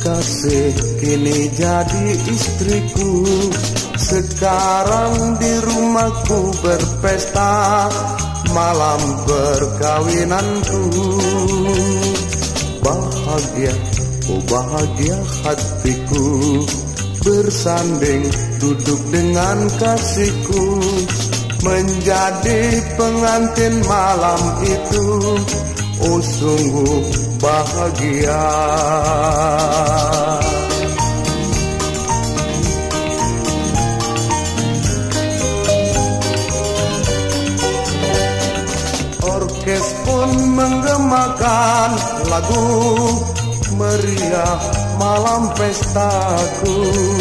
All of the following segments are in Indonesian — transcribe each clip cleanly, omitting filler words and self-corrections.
Kekasih kini jadi istriku, sekarang di rumahku berpesta, malam perkawinanku. Bahagia, oh bahagia hatiku, bersanding duduk dengan kasihku, menjadi pengantin malam itu. Oh sungguh bahagia. Orkes pun menggemakan lagu meriah malam pestaku.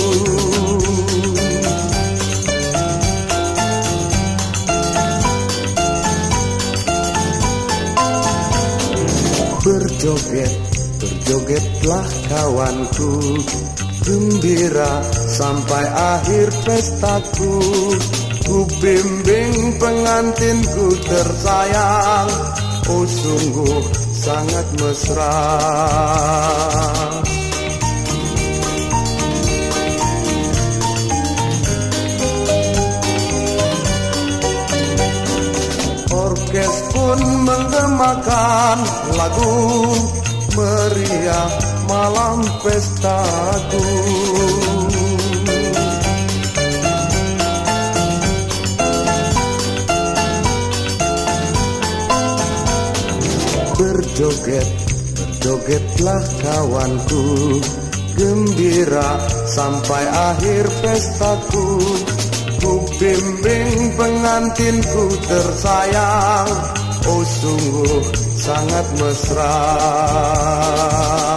Berjoget, berjogetlah kawanku, gembira sampai akhir pestaku. Ku bimbing pengantinku tersayang, oh sungguh sangat mesra. Orkes pun menggemakan lagu meriah malam pestaku. Berjoget, berjogetlah kawanku, gembira sampai akhir pestaku. Ku bimbing pengantinku tersayang, oh sungguh sangat mesra.